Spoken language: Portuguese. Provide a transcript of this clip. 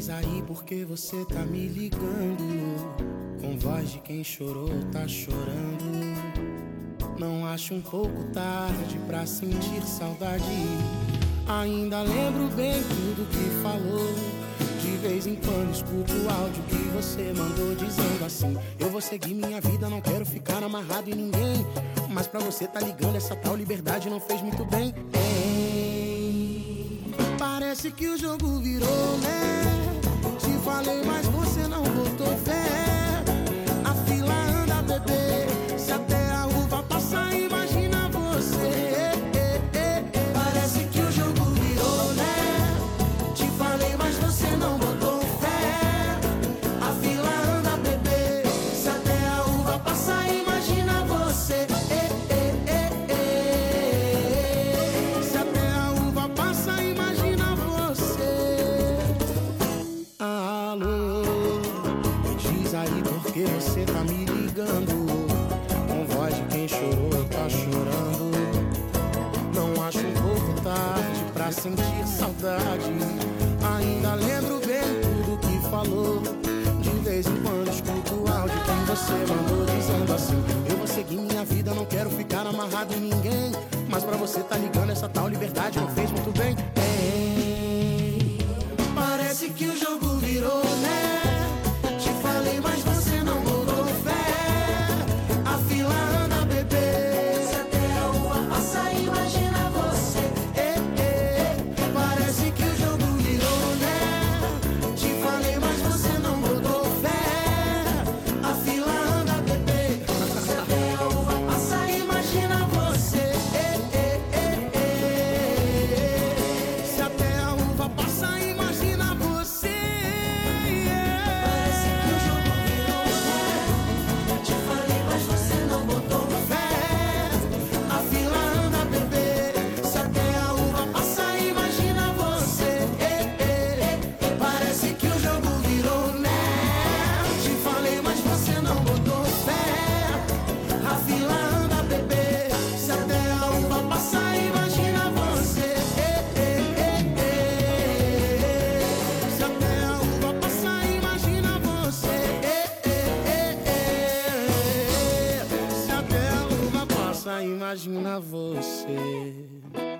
Diz aí porque você tá me ligando, com voz de quem chorou, tá chorando. Não acho um pouco tarde pra sentir saudade. Ainda lembro bem tudo que falou. De vez em quando escuto o áudio que você mandou dizendo assim: eu vou seguir minha vida, não quero ficar amarrado em ninguém. Mas pra você tá ligando, essa tal liberdade não fez muito bem. Parece que o jogo virou, né? Te falei, mas você não botou fé. A fila anda, bebê. Se até a uva passar, imagina você. Parece que o jogo virou, né? Te falei, mas você não botou fé. A fila anda, bebê. Se até a uva passar, imagina você. Se até a uva passa, imagina você. Alô, diz aí porque você tá me ligando, com voz de quem chorou, tá chorando. Não acho um pouco tarde pra sentir saudade. Ainda lembro bem tudo que falou. De vez em quando escuto o áudio que você mandou dizendo assim: eu vou seguir minha vida, não quero ficar amarrado em ninguém. Mas pra você tá ligando, essa tal liberdade não fez muito bem. Parece que o jogo virou, né? Te falei, mas você não botou fé. A fila anda, bebê. Se até a uva passa, imagina você. Parece que o jogo virou, né? Te falei, mas você não botou fé. A fila anda, bebê. Se até a uva passa, imagina você. Se até a uva passa, imagina você. Parece que o jogo virou, né? Te falei, mas você não botou fé. A fila anda, bebê. Se até a uva passa, imagina você. Parece que o jogo virou, né? Te falei, mas você não botou fé. A fila anda, bebê. Se até a uva passa, imagina você. Se até a uva passa, imagina você. Se até a uva passa, imagina você.